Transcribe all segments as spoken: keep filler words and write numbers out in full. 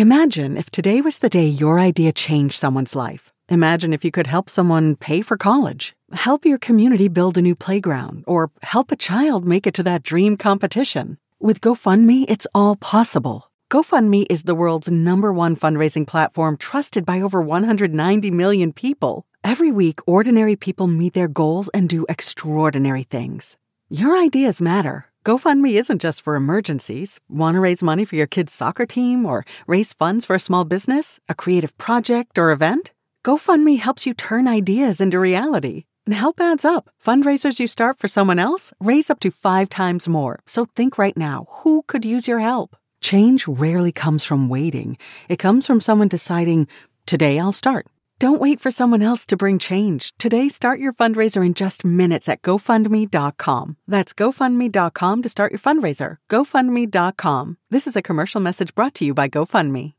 Imagine if today was the day your idea changed someone's life. Imagine if you could help someone pay for college, help your community build a new playground, or help a child make it to that dream competition. With GoFundMe, it's all possible. GoFundMe is the world's number one fundraising platform trusted by over one hundred ninety million people. Every week, ordinary people meet their goals and do extraordinary things. Your ideas matter. GoFundMe isn't just for emergencies. Want to raise money for your kid's soccer team or raise funds for a small business, a creative project, or event? GoFundMe helps you turn ideas into reality. And help adds up. Fundraisers you start for someone else raise up to five times more. So think right now, who could use your help? Change rarely comes from waiting. It comes from someone deciding, today I'll start. Don't wait for someone else to bring change. Today, start your fundraiser in just minutes at GoFundMe dot com. That's GoFundMe dot com to start your fundraiser. GoFundMe dot com. This is a commercial message brought to you by GoFundMe.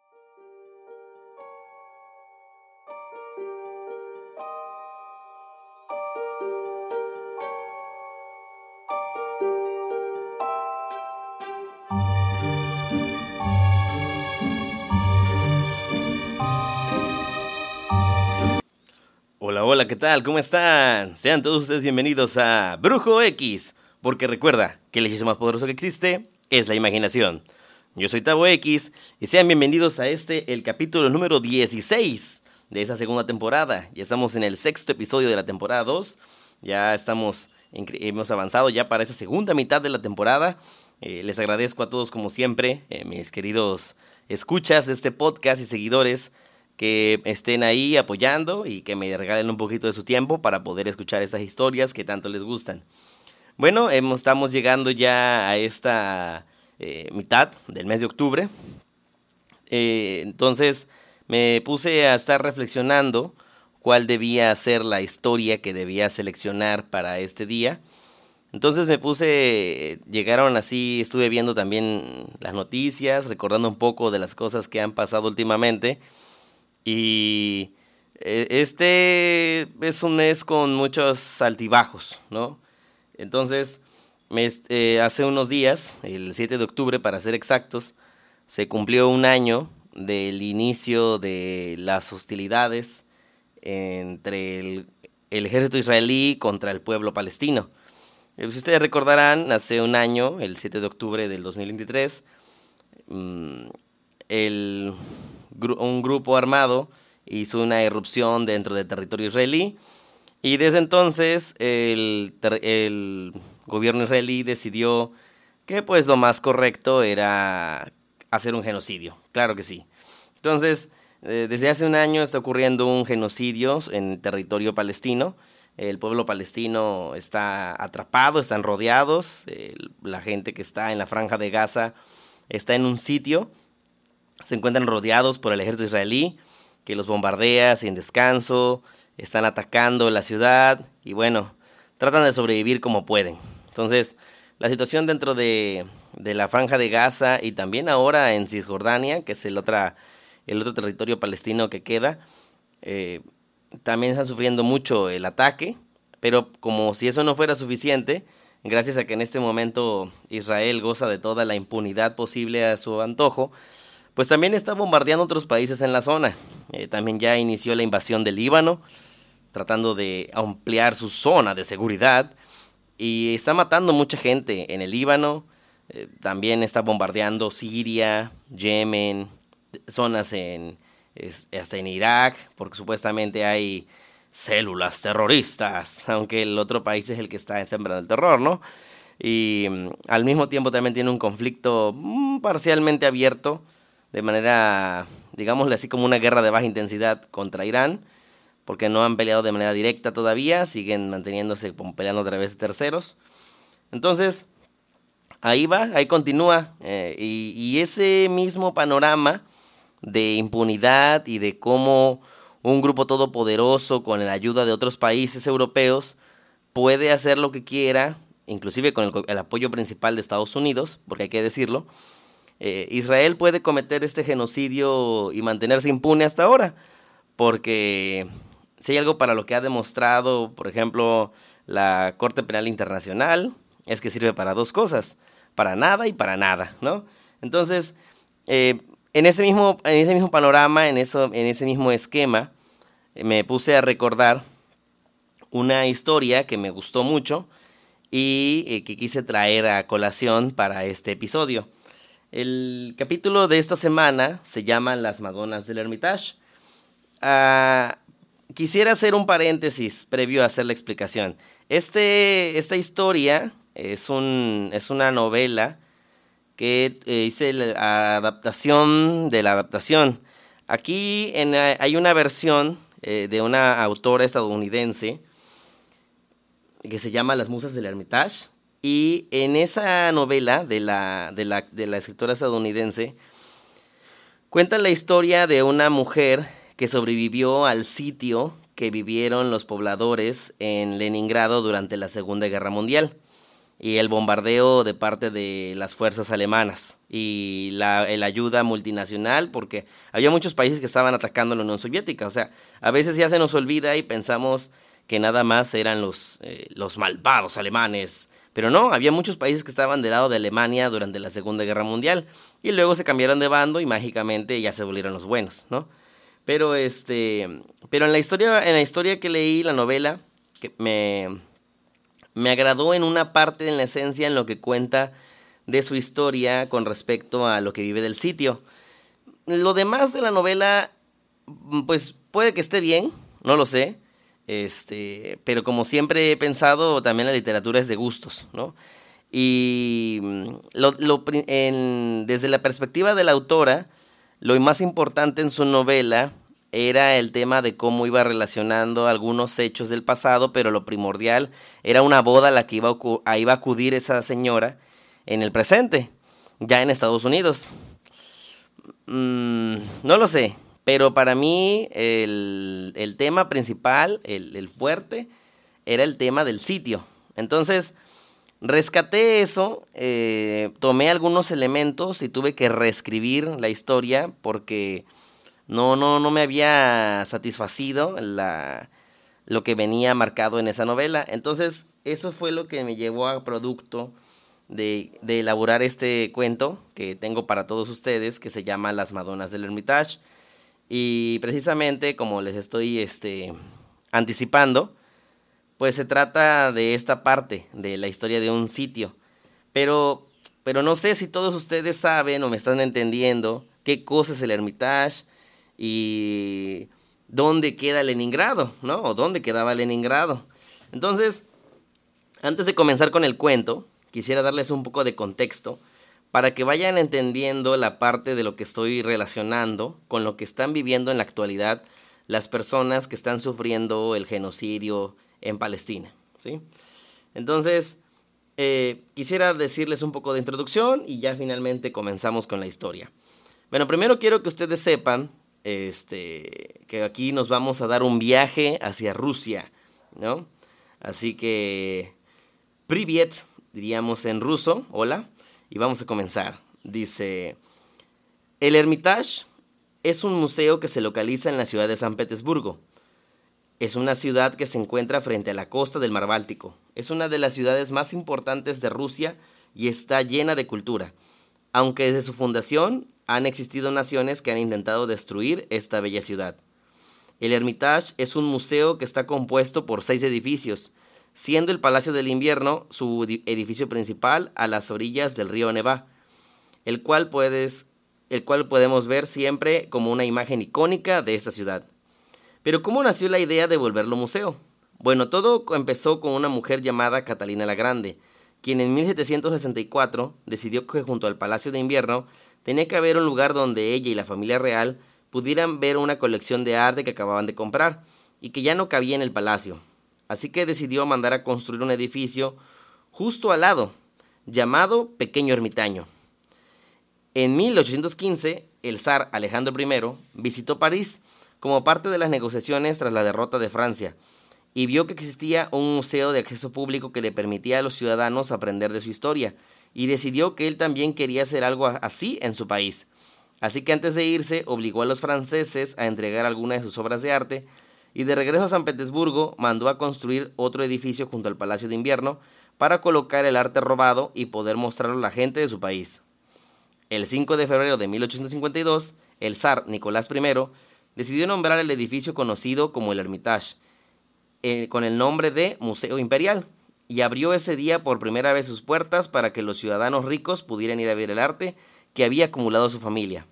Hola, hola, ¿qué tal? ¿Cómo están? Sean todos ustedes bienvenidos a Brujo X, porque recuerda que el hechizo más poderoso que existe es la imaginación. Yo soy Tavo X y sean bienvenidos a este, el capítulo número dieciséis de esta segunda temporada. Ya estamos en el sexto episodio de la temporada dos, ya estamos, hemos avanzado ya para esta segunda mitad de la temporada. Eh, les agradezco a todos como siempre, eh, mis queridos escuchas de este podcast y seguidores, que estén ahí apoyando y que me regalen un poquito de su tiempo para poder escuchar estas historias que tanto les gustan. Bueno, hemos, estamos llegando ya a esta eh, mitad del mes de octubre. Eh, entonces me puse a estar reflexionando cuál debía ser la historia que debía seleccionar para este día. Entonces me puse, llegaron así, estuve viendo también las noticias, recordando un poco de las cosas que han pasado últimamente. Y este es un mes con muchos altibajos, ¿no? Entonces, me, eh, hace unos días, el siete de octubre para ser exactos, se cumplió un año del inicio de las hostilidades entre el, el ejército israelí contra el pueblo palestino. Eh, si ustedes recordarán, hace un año, el siete de octubre del dos mil veintitrés, mmm, el... un grupo armado hizo una irrupción dentro del territorio israelí y desde entonces el, el gobierno israelí decidió que pues lo más correcto era hacer un genocidio, claro que sí. Entonces, eh, desde hace un año está ocurriendo un genocidio en territorio palestino. El pueblo palestino está atrapado, están rodeados, eh, la gente que está en la franja de Gaza está en un sitio. Se encuentran rodeados por el ejército israelí, que los bombardea sin descanso, están atacando la ciudad y bueno, tratan de sobrevivir como pueden. Entonces, la situación dentro de, de la franja de Gaza y también ahora en Cisjordania, que es el, otra, el otro territorio palestino que queda, eh, también están sufriendo mucho el ataque, pero como si eso no fuera suficiente, gracias a que en este momento Israel goza de toda la impunidad posible a su antojo, pues también está bombardeando otros países en la zona. Eh, también ya inició la invasión del Líbano, tratando de ampliar su zona de seguridad. Y está matando mucha gente en el Líbano. Eh, también está bombardeando Siria, Yemen, zonas en, es, hasta en Irak, porque supuestamente hay células terroristas, aunque el otro país es el que está sembrando el terror, ¿no? Y mm, al mismo tiempo también tiene un conflicto mm, parcialmente abierto, de manera, digámosle así, como una guerra de baja intensidad contra Irán, porque no han peleado de manera directa todavía, siguen manteniéndose peleando a través de terceros. Entonces, ahí va, ahí continúa, eh, y, y ese mismo panorama de impunidad y de cómo un grupo todopoderoso con la ayuda de otros países europeos puede hacer lo que quiera, inclusive con el, el apoyo principal de Estados Unidos, porque hay que decirlo. Eh, Israel puede cometer este genocidio y mantenerse impune hasta ahora, porque si hay algo para lo que ha demostrado, por ejemplo, la Corte Penal Internacional, es que sirve para dos cosas, para nada y para nada, ¿no? Entonces, eh, en ese mismo, en ese mismo panorama, en, eso, en ese mismo esquema, me puse a recordar una historia que me gustó mucho y eh, que quise traer a colación para este episodio. El capítulo de esta semana se llama Las Madonas del Hermitage. Uh, quisiera hacer un paréntesis previo a hacer la explicación. Este, esta historia es, un, es una novela que eh, hice la adaptación de la adaptación. Aquí en, hay una versión eh, de una autora estadounidense que se llama Las Musas del Hermitage, y en esa novela de la, de la, de la escritora estadounidense cuenta la historia de una mujer que sobrevivió al sitio que vivieron los pobladores en Leningrado durante la Segunda Guerra Mundial y el bombardeo de parte de las fuerzas alemanas y la, la ayuda multinacional, porque había muchos países que estaban atacando a la Unión Soviética. O sea, a veces ya se nos olvida y pensamos que nada más eran los, eh, los malvados alemanes, pero no, había muchos países que estaban del lado de Alemania durante la Segunda Guerra Mundial y luego se cambiaron de bando y mágicamente ya se volvieron los buenos, ¿no? Pero este, pero en la historia, en la historia que leí, la novela, que me, me agradó en una parte, en la esencia, en lo que cuenta de su historia con respecto a lo que vive del sitio. Lo demás de la novela, pues puede que esté bien, no lo sé. Este, pero como siempre he pensado, también la literatura es de gustos, ¿no? Y lo, lo, en, desde la perspectiva de la autora, lo más importante en su novela era el tema de cómo iba relacionando algunos hechos del pasado, pero lo primordial era una boda a la que iba a, a, iba a acudir esa señora en el presente, ya en Estados Unidos. Mm, no lo sé. Pero para mí el, el tema principal, el, el fuerte, era el tema del sitio. Entonces, rescaté eso, eh, tomé algunos elementos y tuve que reescribir la historia porque no, no, no me había satisfacido la, lo que venía marcado en esa novela. Entonces, eso fue lo que me llevó a producto de, de elaborar este cuento que tengo para todos ustedes, que se llama Las Madonas del Hermitage. Y precisamente, como les estoy este, anticipando, pues se trata de esta parte de la historia de un sitio. Pero, pero no sé si todos ustedes saben o me están entendiendo qué cosa es el Hermitage y dónde queda Leningrado, ¿no? O dónde quedaba Leningrado. Entonces, antes de comenzar con el cuento, quisiera darles un poco de contexto para que vayan entendiendo la parte de lo que estoy relacionando con lo que están viviendo en la actualidad las personas que están sufriendo el genocidio en Palestina, ¿sí? Entonces, eh, quisiera decirles un poco de introducción y ya finalmente comenzamos con la historia. Bueno, primero quiero que ustedes sepan este, que aquí nos vamos a dar un viaje hacia Rusia, ¿no? Así que, Privyet, diríamos en ruso, hola. Y vamos a comenzar. Dice, el Hermitage es un museo que se localiza en la ciudad de San Petersburgo. Es una ciudad que se encuentra frente a la costa del Mar Báltico. Es una de las ciudades más importantes de Rusia y está llena de cultura. Aunque desde su fundación han existido naciones que han intentado destruir esta bella ciudad. El Hermitage es un museo que está compuesto por seis edificios, siendo el Palacio del Invierno su edificio principal a las orillas del río Nevá, el cual, puedes, el cual podemos ver siempre como una imagen icónica de esta ciudad. Pero ¿cómo nació la idea de volverlo museo? Bueno, todo empezó con una mujer llamada Catalina la Grande, quien en mil setecientos sesenta y cuatro decidió que junto al Palacio de Invierno tenía que haber un lugar donde ella y la familia real pudieran ver una colección de arte que acababan de comprar y que ya no cabía en el palacio. Así que decidió mandar a construir un edificio justo al lado, llamado Pequeño Ermitaño. En mil ochocientos quince, el zar Alejandro primero visitó París como parte de las negociaciones tras la derrota de Francia y vio que existía un museo de acceso público que le permitía a los ciudadanos aprender de su historia y decidió que él también quería hacer algo así en su país. Así que antes de irse, obligó a los franceses a entregar algunas de sus obras de arte y de regreso a San Petersburgo mandó a construir otro edificio junto al Palacio de Invierno para colocar el arte robado y poder mostrarlo a la gente de su país. El cinco de febrero de mil ochocientos cincuenta y dos, el zar Nicolás I decidió nombrar el edificio conocido como el Hermitage, eh, con el nombre de Museo Imperial, y abrió ese día por primera vez sus puertas para que los ciudadanos ricos pudieran ir a ver el arte que había acumulado su familia.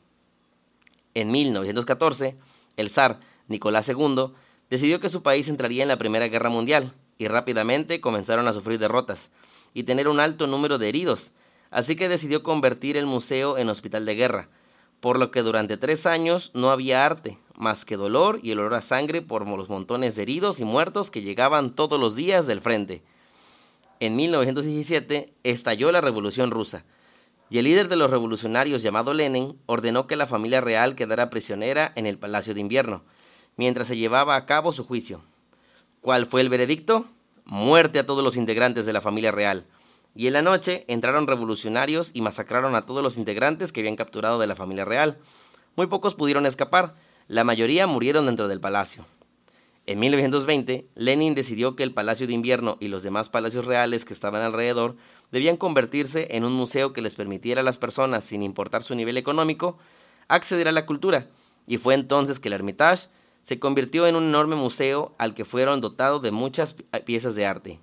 En mil novecientos catorce, el zar Nicolás segundo decidió que su país entraría en la Primera Guerra Mundial, y rápidamente comenzaron a sufrir derrotas y tener un alto número de heridos, así que decidió convertir el museo en hospital de guerra, por lo que durante tres años no había arte, más que dolor y el olor a sangre por los montones de heridos y muertos que llegaban todos los días del frente. En mil novecientos diecisiete estalló la Revolución Rusa, y el líder de los revolucionarios llamado Lenin ordenó que la familia real quedara prisionera en el Palacio de Invierno, mientras se llevaba a cabo su juicio. ¿Cuál fue el veredicto? Muerte a todos los integrantes de la familia real. Y en la noche entraron revolucionarios y masacraron a todos los integrantes que habían capturado de la familia real. Muy pocos pudieron escapar, la mayoría murieron dentro del palacio. En mil novecientos veinte, Lenin decidió que el Palacio de Invierno y los demás palacios reales que estaban alrededor debían convertirse en un museo que les permitiera a las personas, sin importar su nivel económico, acceder a la cultura, y fue entonces que el Hermitage se convirtió en un enorme museo al que fueron dotados de muchas piezas de arte.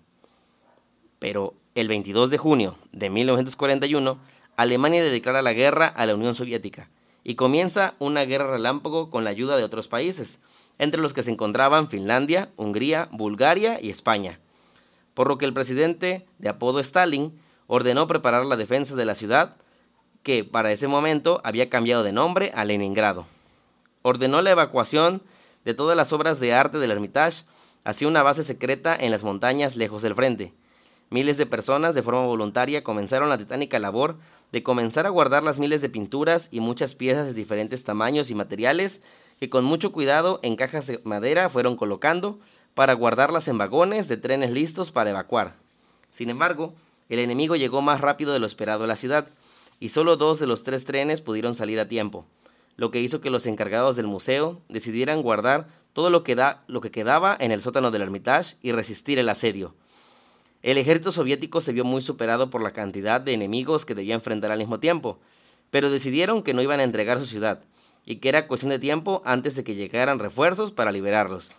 Pero el veintidós de junio de mil novecientos cuarenta y uno, Alemania le declara la guerra a la Unión Soviética y comienza una guerra relámpago con la ayuda de otros países, entre los que se encontraban Finlandia, Hungría, Bulgaria y España, por lo que el presidente de apodo Stalin ordenó preparar la defensa de la ciudad, que para ese momento había cambiado de nombre a Leningrado. Ordenó la evacuación de todas las obras de arte del Hermitage hacia una base secreta en las montañas lejos del frente. Miles de personas de forma voluntaria comenzaron la titánica labor de comenzar a guardar las miles de pinturas y muchas piezas de diferentes tamaños y materiales que con mucho cuidado en cajas de madera fueron colocando para guardarlas en vagones de trenes listos para evacuar. Sin embargo, el enemigo llegó más rápido de lo esperado a la ciudad, y solo dos de los tres trenes pudieron salir a tiempo, lo que hizo que los encargados del museo decidieran guardar todo lo que, da, lo que quedaba en el sótano del Hermitage y resistir el asedio. El ejército soviético se vio muy superado por la cantidad de enemigos que debía enfrentar al mismo tiempo, pero decidieron que no iban a entregar su ciudad, y que era cuestión de tiempo antes de que llegaran refuerzos para liberarlos.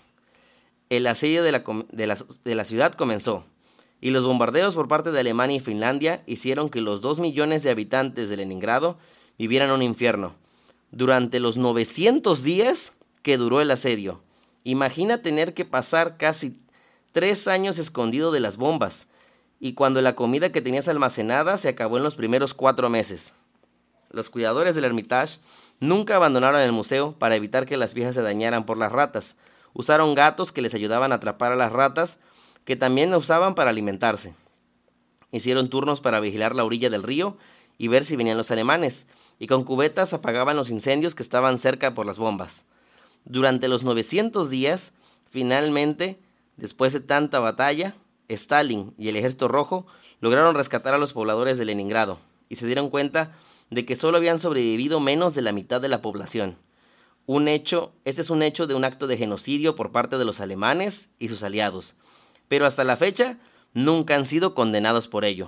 El asedio de la, de la, de la ciudad comenzó, y los bombardeos por parte de Alemania y Finlandia hicieron que los dos millones de habitantes de Leningrado vivieran un infierno. Durante los novecientos días que duró el asedio, imagina tener que pasar casi tres años escondido de las bombas, y cuando la comida que tenías almacenada se acabó en los primeros cuatro meses. Los cuidadores del Hermitage nunca abandonaron el museo para evitar que las piezas se dañaran por las ratas. Usaron gatos que les ayudaban a atrapar a las ratas, que también las usaban para alimentarse. Hicieron turnos para vigilar la orilla del río y ver si venían los alemanes, y con cubetas apagaban los incendios que estaban cerca por las bombas. Durante los novecientos días, finalmente, después de tanta batalla, Stalin y el Ejército Rojo lograron rescatar a los pobladores de Leningrado, y se dieron cuenta de que solo habían sobrevivido menos de la mitad de la población. Un hecho, este es un hecho de un acto de genocidio por parte de los alemanes y sus aliados, pero hasta la fecha nunca han sido condenados por ello.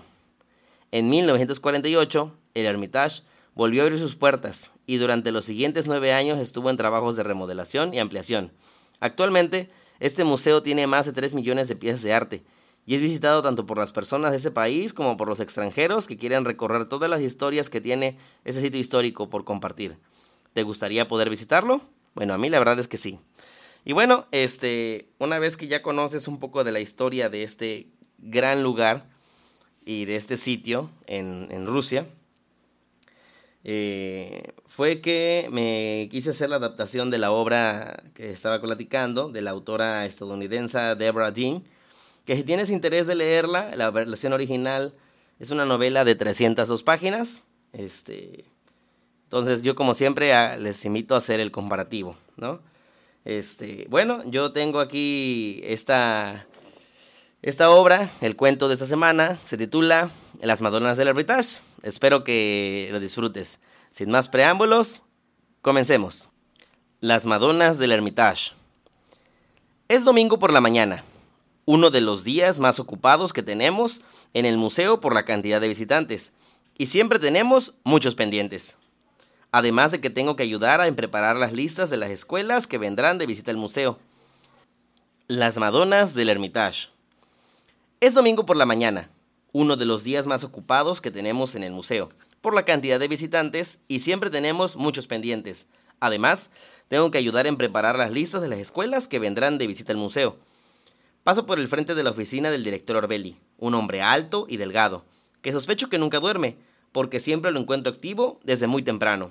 En mil novecientos cuarenta y ocho, el Hermitage volvió a abrir sus puertas y durante los siguientes nueve años estuvo en trabajos de remodelación y ampliación. Actualmente, este museo tiene más de tres millones de piezas de arte y es visitado tanto por las personas de ese país como por los extranjeros que quieren recorrer todas las historias que tiene ese sitio histórico por compartir. ¿Te gustaría poder visitarlo? Bueno, a mí la verdad es que sí. Y bueno, este, una vez que ya conoces un poco de la historia de este gran lugar y de este sitio en, en Rusia, eh, fue que me quise hacer la adaptación de la obra que estaba platicando, de la autora estadounidense Deborah Dean, que si tienes interés de leerla, la versión original es una novela de trescientas dos páginas. Este, entonces yo como siempre a, les invito a hacer el comparativo, ¿no? Este, bueno, yo tengo aquí esta, esta obra, el cuento de esta semana, se titula Las Madonas del Hermitage. Espero que lo disfrutes. Sin más preámbulos, comencemos. Las Madonas del Hermitage. Es domingo por la mañana, uno de los días más ocupados que tenemos en el museo por la cantidad de visitantes, Y siempre tenemos muchos pendientes. Además de que tengo que ayudar a preparar las listas de las escuelas que vendrán de visita al museo. Las Madonas del Hermitage. Es domingo por la mañana, uno de los días más ocupados que tenemos en el museo, por la cantidad de visitantes y siempre tenemos muchos pendientes. Además, tengo que ayudar en preparar las listas de las escuelas que vendrán de visita al museo. Paso por el frente de la oficina del director Orbelli, un hombre alto y delgado, que sospecho que nunca duerme, porque siempre lo encuentro activo desde muy temprano.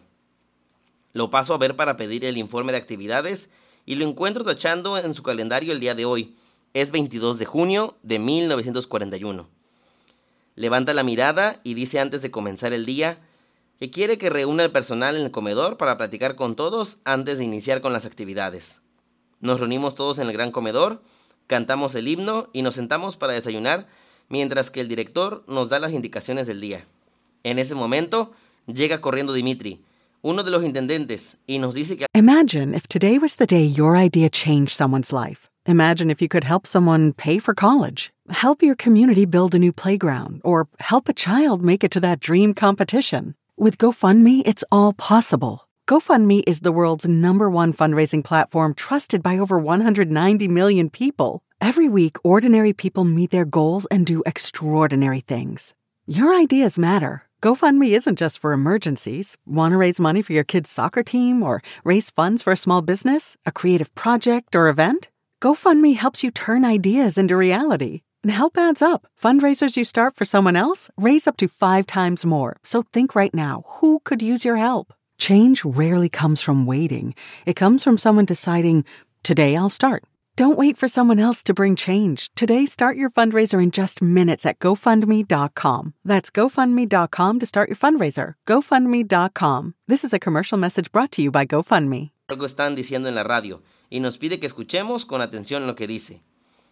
Lo paso a ver para pedir el informe de actividades y lo encuentro tachando en su calendario el día de hoy. Es veintidós de junio de mil novecientos cuarenta y uno. Levanta la mirada y dice antes de comenzar el día que quiere que reúna el personal en el comedor para platicar con todos antes de iniciar con las actividades. Nos reunimos todos en el gran comedor, cantamos el himno y nos sentamos para desayunar mientras que el director nos da las indicaciones del día. En ese momento llega corriendo Dimitri, uno de los intendentes, y nos dice que... Imagine if today was the day your idea changed someone's life. Imagine if you could help someone pay for college, help your community build a new playground, or help a child make it to that dream competition. With GoFundMe, it's all possible. GoFundMe is the world's number one fundraising platform trusted by over one hundred ninety million people. Every week, ordinary people meet their goals and do extraordinary things. Your ideas matter. GoFundMe isn't just for emergencies. Want to raise money for your kid's soccer team or raise funds for a small business, a creative project, or event? GoFundMe helps you turn ideas into reality. And help adds up. Fundraisers you start for someone else raise up to five times more. So think right now, who could use your help? Change rarely comes from waiting. It comes from someone deciding, today I'll start. Don't wait for someone else to bring change. Today, start your fundraiser in just minutes at GoFundMe dot com. That's GoFundMe dot com to start your fundraiser. GoFundMe dot com. This is a commercial message brought to you by GoFundMe. Algo están diciendo en la radio y nos pide que escuchemos con atención lo que dice.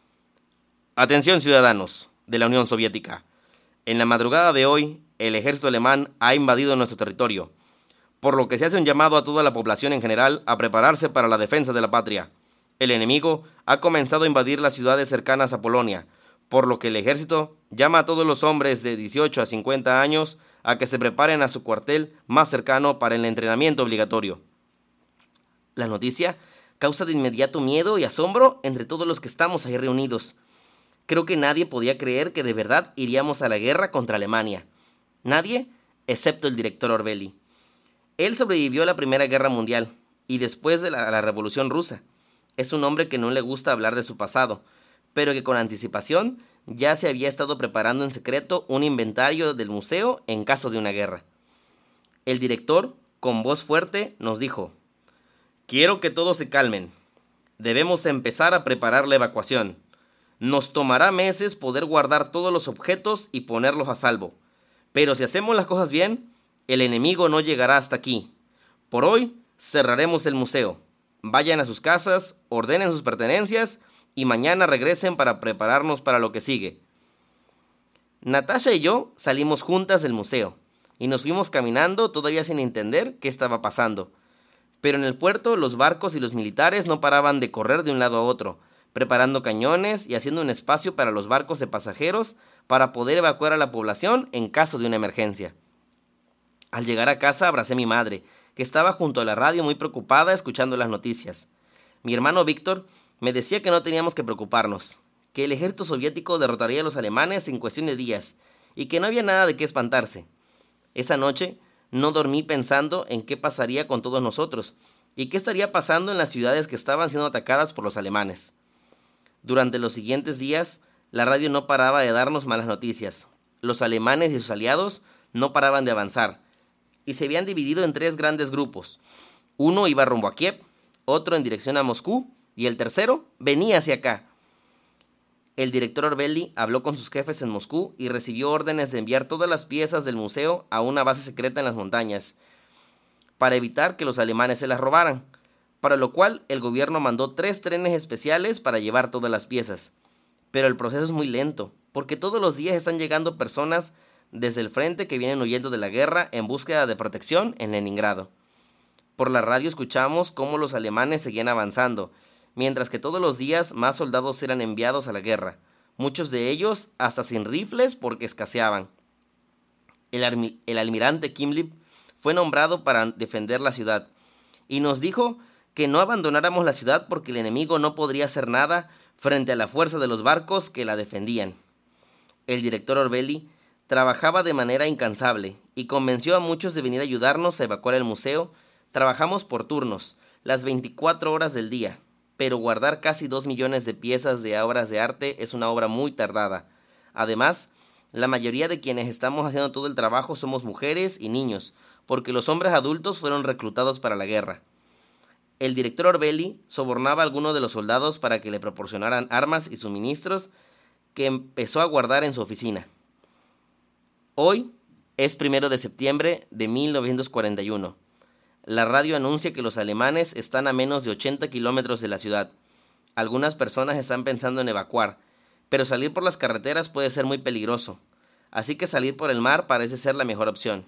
Atención, ciudadanos de la Unión Soviética. En la madrugada de hoy, el ejército alemán ha invadido nuestro territorio, por lo que se hace un llamado a toda la población en general a prepararse para la defensa de la patria. El enemigo ha comenzado a invadir las ciudades cercanas a Polonia, por lo que el ejército llama a todos los hombres de dieciocho a cincuenta años a que se preparen a su cuartel más cercano para el entrenamiento obligatorio. La noticia causa de inmediato miedo y asombro entre todos los que estamos ahí reunidos. Creo que nadie podía creer que de verdad iríamos a la guerra contra Alemania. Nadie, excepto el director Orbelli. Él sobrevivió a la Primera Guerra Mundial y después de la, la Revolución Rusa. Es un hombre que no le gusta hablar de su pasado, pero que con anticipación ya se había estado preparando en secreto un inventario del museo en caso de una guerra. El director, con voz fuerte, nos dijo: «Quiero que todos se calmen. Debemos empezar a preparar la evacuación. Nos tomará meses poder guardar todos los objetos y ponerlos a salvo. Pero si hacemos las cosas bien, el enemigo no llegará hasta aquí. Por hoy cerraremos el museo. Vayan a sus casas, ordenen sus pertenencias y mañana regresen para prepararnos para lo que sigue». Natasha y yo salimos juntas del museo y nos fuimos caminando todavía sin entender qué estaba pasando. Pero en el puerto los barcos y los militares no paraban de correr de un lado a otro, preparando cañones y haciendo un espacio para los barcos de pasajeros para poder evacuar a la población en caso de una emergencia. Al llegar a casa abracé a mi madre, que estaba junto a la radio muy preocupada escuchando las noticias. Mi hermano Víctor me decía que no teníamos que preocuparnos, que el ejército soviético derrotaría a los alemanes en cuestión de días y que no había nada de qué espantarse. Esa noche no dormí pensando en qué pasaría con todos nosotros y qué estaría pasando en las ciudades que estaban siendo atacadas por los alemanes. Durante los siguientes días, la radio no paraba de darnos malas noticias. Los alemanes y sus aliados no paraban de avanzar y se habían dividido en tres grandes grupos. Uno iba rumbo a Kiev, otro en dirección a Moscú y el tercero venía hacia acá. El director Orbelli habló con sus jefes en Moscú y recibió órdenes de enviar todas las piezas del museo a una base secreta en las montañas para evitar que los alemanes se las robaran, para lo cual el gobierno mandó tres trenes especiales para llevar todas las piezas. Pero el proceso es muy lento, porque todos los días están llegando personas desde el frente que vienen huyendo de la guerra en búsqueda de protección en Leningrado. Por la radio escuchamos cómo los alemanes seguían avanzando, mientras que todos los días más soldados eran enviados a la guerra, muchos de ellos hasta sin rifles porque escaseaban. el, armi- el almirante Kimlip fue nombrado para defender la ciudad, y nos dijo que no abandonáramos la ciudad porque el enemigo no podría hacer nada frente a la fuerza de los barcos que la defendían. El director Orbelli trabajaba de manera incansable y convenció a muchos de venir a ayudarnos a evacuar el museo. Trabajamos por turnos, las veinticuatro horas del día, pero guardar casi dos millones de piezas de obras de arte es una obra muy tardada. Además, la mayoría de quienes estamos haciendo todo el trabajo somos mujeres y niños, porque los hombres adultos fueron reclutados para la guerra. El director Orbelli sobornaba a algunos de los soldados para que le proporcionaran armas y suministros que empezó a guardar en su oficina. Hoy es primero de septiembre de mil novecientos cuarenta y uno. La radio anuncia que los alemanes están a menos de ochenta kilómetros de la ciudad. Algunas personas están pensando en evacuar, pero salir por las carreteras puede ser muy peligroso, así que salir por el mar parece ser la mejor opción.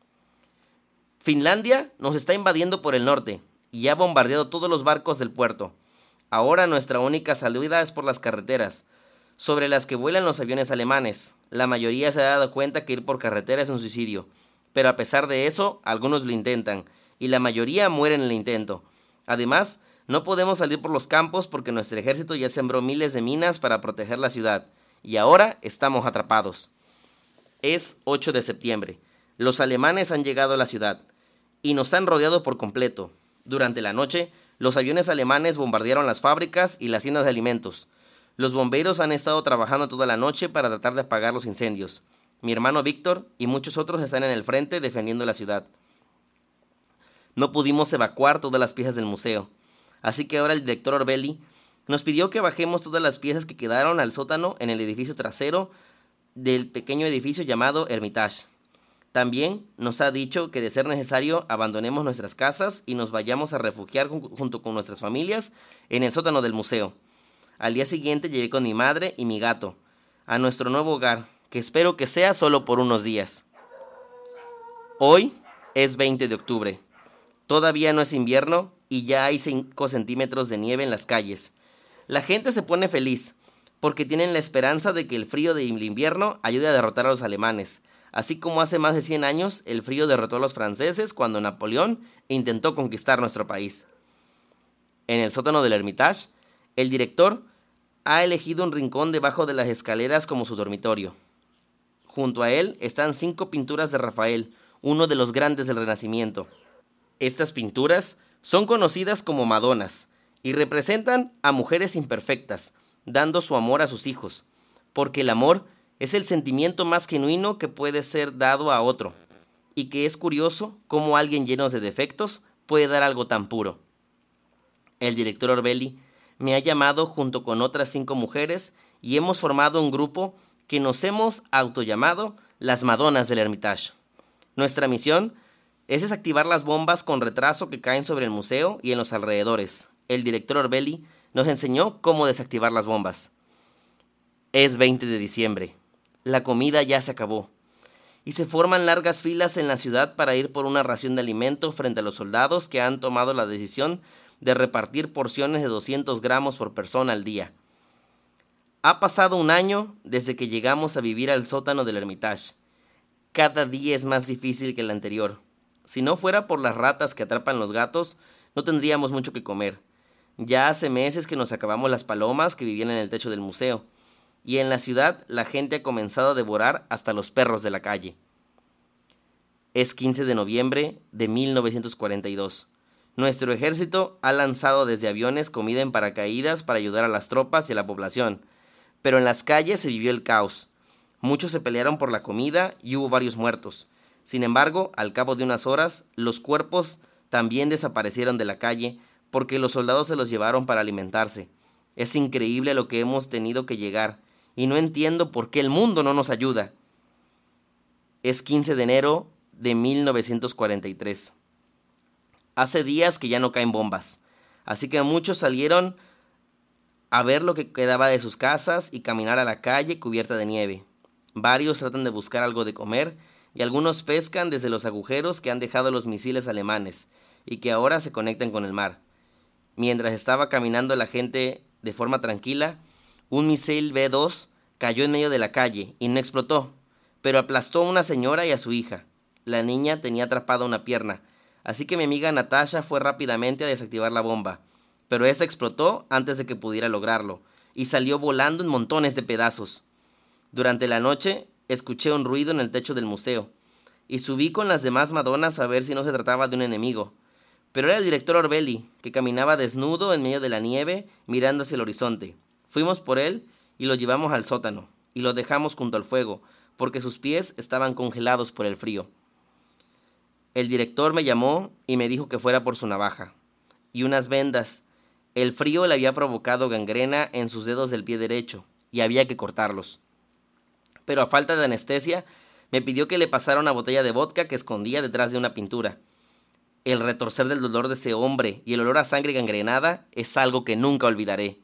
Finlandia nos está invadiendo por el norte y ha bombardeado todos los barcos del puerto. Ahora nuestra única salida es por las carreteras, sobre las que vuelan los aviones alemanes. La mayoría se ha dado cuenta que ir por carretera es un suicidio, pero a pesar de eso, algunos lo intentan, y la mayoría mueren en el intento. Además, no podemos salir por los campos porque nuestro ejército ya sembró miles de minas para proteger la ciudad, y ahora estamos atrapados. Es ocho de septiembre. Los alemanes han llegado a la ciudad, y nos han rodeado por completo. Durante la noche, los aviones alemanes bombardearon las fábricas y las tiendas de alimentos. Los bomberos han estado trabajando toda la noche para tratar de apagar los incendios. Mi hermano Víctor y muchos otros están en el frente defendiendo la ciudad. No pudimos evacuar todas las piezas del museo, así que ahora el director Orbelli nos pidió que bajemos todas las piezas que quedaron al sótano en el edificio trasero del pequeño edificio llamado Hermitage. También nos ha dicho que de ser necesario abandonemos nuestras casas y nos vayamos a refugiar junto con nuestras familias en el sótano del museo. Al día siguiente llegué con mi madre y mi gato a nuestro nuevo hogar, que espero que sea solo por unos días. Hoy es veinte de octubre. Todavía no es invierno y ya hay cinco centímetros de nieve en las calles. La gente se pone feliz porque tienen la esperanza de que el frío del invierno ayude a derrotar a los alemanes, así como hace más de cien años el frío derrotó a los franceses cuando Napoleón intentó conquistar nuestro país. En el sótano del Hermitage, el director ha elegido un rincón debajo de las escaleras como su dormitorio. Junto a él están cinco pinturas de Rafael, uno de los grandes del Renacimiento. Estas pinturas son conocidas como Madonas y representan a mujeres imperfectas, dando su amor a sus hijos, porque el amor es el sentimiento más genuino que puede ser dado a otro, y que es curioso cómo alguien lleno de defectos puede dar algo tan puro. El director Orbelli me ha llamado junto con otras cinco mujeres y hemos formado un grupo que nos hemos autollamado las Madonas del Hermitage. Nuestra misión es desactivar las bombas con retraso que caen sobre el museo y en los alrededores. El director Orbelli nos enseñó cómo desactivar las bombas. Es veinte de diciembre. La comida ya se acabó y se forman largas filas en la ciudad para ir por una ración de alimento frente a los soldados que han tomado la decisión de repartir porciones de doscientos gramos por persona al día. Ha pasado un año desde que llegamos a vivir al sótano del Hermitage. Cada día es más difícil que el anterior. Si no fuera por las ratas que atrapan los gatos, no tendríamos mucho que comer. Ya hace meses que nos acabamos las palomas que vivían en el techo del museo, y en la ciudad la gente ha comenzado a devorar hasta los perros de la calle. Es quince de noviembre de mil novecientos cuarenta y dos. Nuestro ejército ha lanzado desde aviones comida en paracaídas para ayudar a las tropas y a la población, pero en las calles se vivió el caos. Muchos se pelearon por la comida y hubo varios muertos. Sin embargo, al cabo de unas horas, los cuerpos también desaparecieron de la calle porque los soldados se los llevaron para alimentarse. Es increíble lo que hemos tenido que llegar, y no entiendo por qué el mundo no nos ayuda. Es quince de enero de mil novecientos cuarenta y tres. Hace días que ya no caen bombas, así que muchos salieron a ver lo que quedaba de sus casas y caminar a la calle cubierta de nieve. Varios tratan de buscar algo de comer y algunos pescan desde los agujeros que han dejado los misiles alemanes y que ahora se conectan con el mar. Mientras estaba caminando la gente de forma tranquila, un misil B dos cayó en medio de la calle y no explotó, pero aplastó a una señora y a su hija. La niña tenía atrapada una pierna, así que mi amiga Natasha fue rápidamente a desactivar la bomba, pero esta explotó antes de que pudiera lograrlo, y salió volando en montones de pedazos. Durante la noche, escuché un ruido en el techo del museo, y subí con las demás Madonas a ver si no se trataba de un enemigo. Pero era el director Orbelli, que caminaba desnudo en medio de la nieve, mirando hacia el horizonte. Fuimos por él y lo llevamos al sótano, y lo dejamos junto al fuego, porque sus pies estaban congelados por el frío. El director me llamó y me dijo que fuera por su navaja y unas vendas. El frío le había provocado gangrena en sus dedos del pie derecho y había que cortarlos. Pero a falta de anestesia, me pidió que le pasara una botella de vodka que escondía detrás de una pintura. El retorcer del dolor de ese hombre y el olor a sangre gangrenada es algo que nunca olvidaré.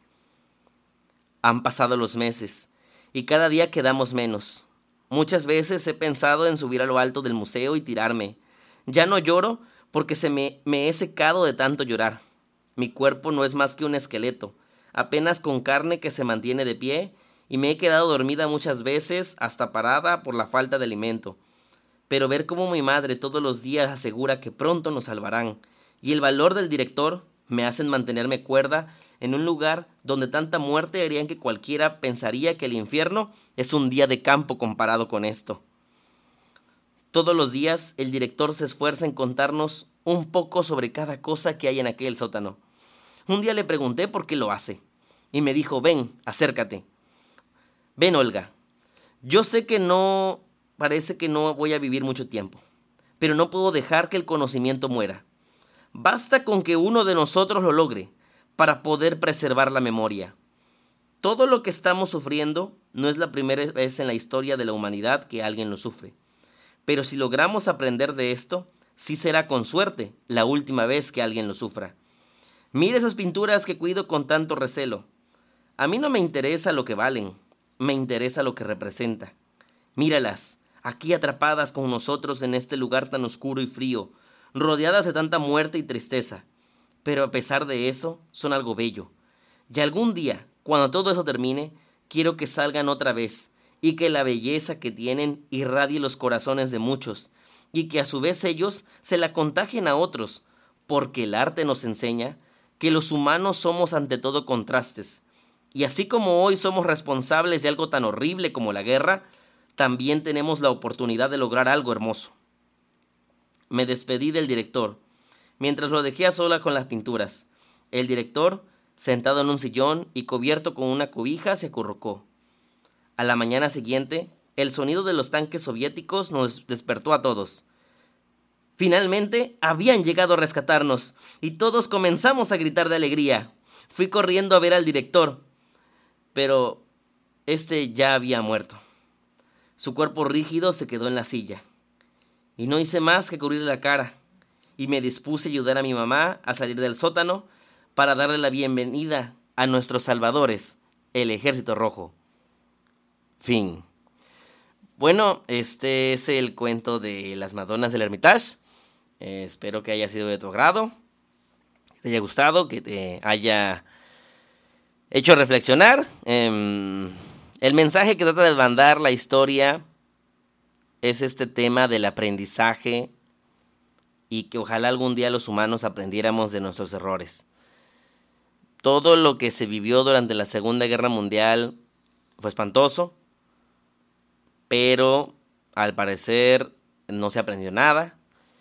Han pasado los meses y cada día quedamos menos. Muchas veces he pensado en subir a lo alto del museo y tirarme. Ya no lloro porque se me, me he secado de tanto llorar. Mi cuerpo no es más que un esqueleto, apenas con carne que se mantiene de pie, y me he quedado dormida muchas veces, hasta parada por la falta de alimento. Pero ver cómo mi madre todos los días asegura que pronto nos salvarán, y el valor del director me hacen mantenerme cuerda en un lugar donde tanta muerte harían que cualquiera pensaría que el infierno es un día de campo comparado con esto. Todos los días el director se esfuerza en contarnos un poco sobre cada cosa que hay en aquel sótano. Un día le pregunté por qué lo hace, y me dijo: ven, acércate. Ven, Olga, yo sé que no, parece que no voy a vivir mucho tiempo, pero no puedo dejar que el conocimiento muera. Basta con que uno de nosotros lo logre para poder preservar la memoria. Todo lo que estamos sufriendo no es la primera vez en la historia de la humanidad que alguien lo sufre. Pero si logramos aprender de esto, sí será con suerte la última vez que alguien lo sufra. Mire esas pinturas que cuido con tanto recelo. A mí no me interesa lo que valen, me interesa lo que representa. Míralas, aquí atrapadas con nosotros en este lugar tan oscuro y frío, rodeadas de tanta muerte y tristeza. Pero a pesar de eso, son algo bello. Y algún día, cuando todo eso termine, quiero que salgan otra vez, y que la belleza que tienen irradie los corazones de muchos, y que a su vez ellos se la contagien a otros, porque el arte nos enseña que los humanos somos ante todo contrastes, y así como hoy somos responsables de algo tan horrible como la guerra, también tenemos la oportunidad de lograr algo hermoso. Me despedí del director, mientras lo dejé a sola con las pinturas. El director, sentado en un sillón y cubierto con una cobija, se acurrucó. A la mañana siguiente, el sonido de los tanques soviéticos nos despertó a todos. Finalmente, habían llegado a rescatarnos, y todos comenzamos a gritar de alegría. Fui corriendo a ver al director, pero este ya había muerto. Su cuerpo rígido se quedó en la silla, y no hice más que cubrirle la cara, y me dispuse a ayudar a mi mamá a salir del sótano para darle la bienvenida a nuestros salvadores, el Ejército Rojo. Fin. Bueno, este es el cuento de las Madonas del Hermitage. Eh, espero que haya sido de tu agrado, que te haya gustado, que te haya hecho reflexionar. Eh, el mensaje que trata de mandar la historia es este tema del aprendizaje y que ojalá algún día los humanos aprendiéramos de nuestros errores. Todo lo que se vivió durante la Segunda Guerra Mundial fue espantoso, pero al parecer no se aprendió nada.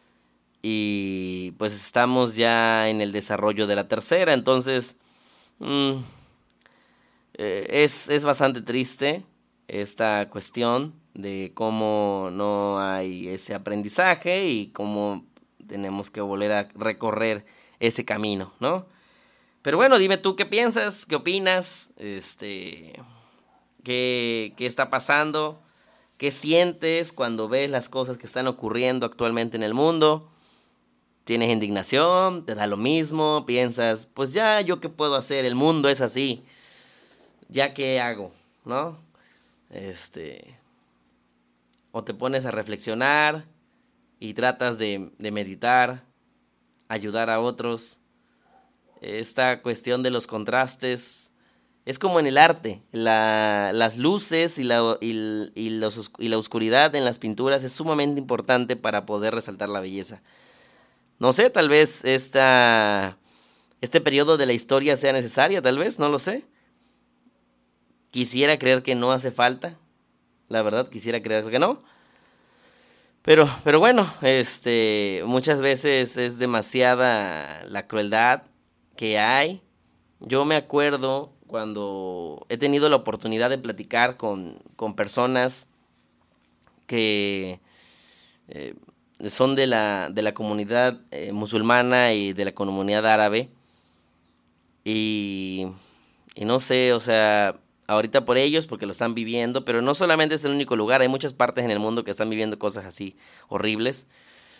Y pues estamos ya en el desarrollo de la tercera, entonces mmm, eh, es, es bastante triste esta cuestión de cómo no hay ese aprendizaje y cómo tenemos que volver a recorrer ese camino, ¿no? Pero bueno, dime tú qué piensas, qué opinas, este, qué, qué está pasando, qué sientes cuando ves las cosas que están ocurriendo actualmente en el mundo. ¿Tienes indignación? ¿Te da lo mismo? ¿Piensas, pues ya, yo qué puedo hacer? El mundo es así. ¿Ya qué hago? ¿No? Este... O te pones a reflexionar y tratas de, de meditar, ayudar a otros. Esta cuestión de los contrastes Es como en el arte, la, las luces y la, y, y, los, y la oscuridad en las pinturas es sumamente importante para poder resaltar la belleza. No sé, tal vez esta, este periodo de la historia sea necesaria, tal vez, no lo sé. Quisiera creer que no hace falta, la verdad, quisiera creer que no. Pero, pero bueno, este, muchas veces es demasiada la crueldad que hay. Yo me acuerdo cuando he tenido la oportunidad de platicar con, con personas que eh, son de la, de la comunidad eh, musulmana y de la comunidad árabe. Y, y no sé, o sea, ahorita por ellos, porque lo están viviendo, pero no solamente es el único lugar, hay muchas partes en el mundo que están viviendo cosas así horribles.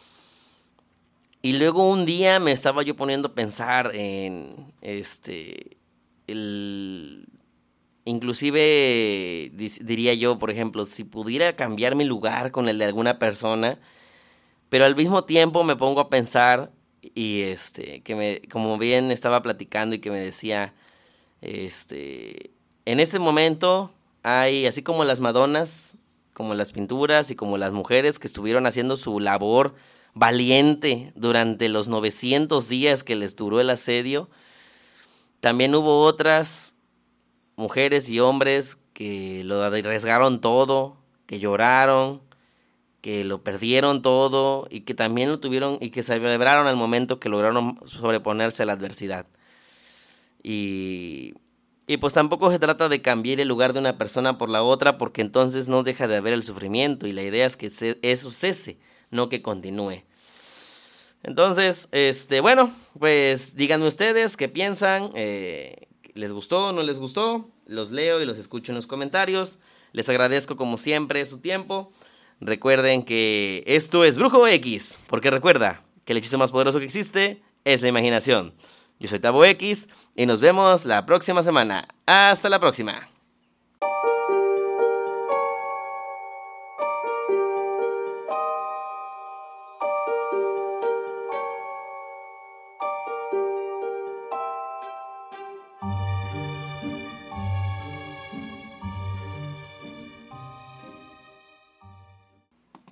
Y luego un día me estaba yo poniendo a pensar en, este, el, inclusive diría yo, por ejemplo, si pudiera cambiar mi lugar con el de alguna persona, pero al mismo tiempo me pongo a pensar y este, que me, como bien estaba platicando y que me decía, este, en este momento hay, así como las Madonas, como las pinturas y como las mujeres que estuvieron haciendo su labor valiente durante los novecientos días que les duró el asedio, también hubo otras mujeres y hombres que lo arriesgaron todo, que lloraron, que lo perdieron todo y que también lo tuvieron y que celebraron al momento que lograron sobreponerse a la adversidad. Y, y pues tampoco se trata de cambiar el lugar de una persona por la otra, porque entonces no deja de haber el sufrimiento y la idea es que se, eso cese, no que continúe. Entonces, este, bueno, pues díganme ustedes qué piensan, eh, ¿les gustó o no les gustó? Los leo y los escucho en los comentarios. Les agradezco como siempre su tiempo. Recuerden que esto es Brujo X, porque recuerda que el hechizo más poderoso que existe es la imaginación. Yo soy Tabo X y nos vemos la próxima semana. Hasta la próxima.